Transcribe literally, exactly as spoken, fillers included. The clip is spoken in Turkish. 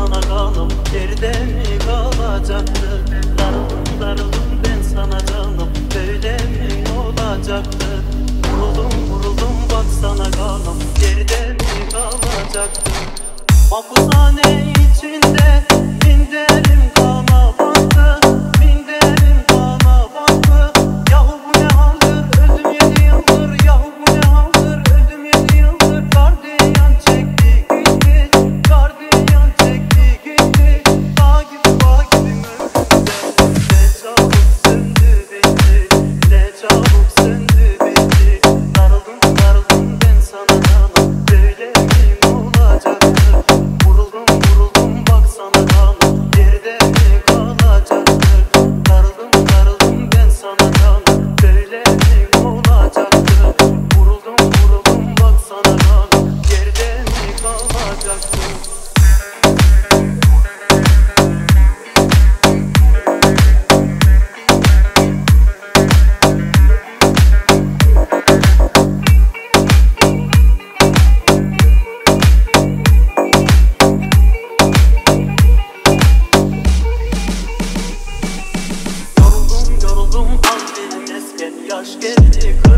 baksana kanım, geride mi kalacaktı? Darıldım darıldım ben sana canım, böyle mi olacaktı? Vuruldum vuruldum baksana kanım, geride mi kalacaktı? Mahpushane içinde bin derim kana battı, bin derim kana battı. Yahu bu ne haldır, öldüm yedi yıldır. Yahu bu ne haldır, öldüm yedi yıldır. Gardiyan çekti gitti, gardiyan çekti gitti. Dağ gibi dağ gibi ömrümde ne çabuk söndü bitti, ne çabuk söndü bitti. Darıldım darıldım ben sana canım, böyle mi olacaktı? Vuruldum vuruldum baksana canım, geride mi kalacaktı? Darıldım darıldım ben sana canım, böyle mi olacaktı? Vuruldum vuruldum baksana canım, geride mi kalacaktı? Yoruldum yoruldum al bir mesken, yaş geldi.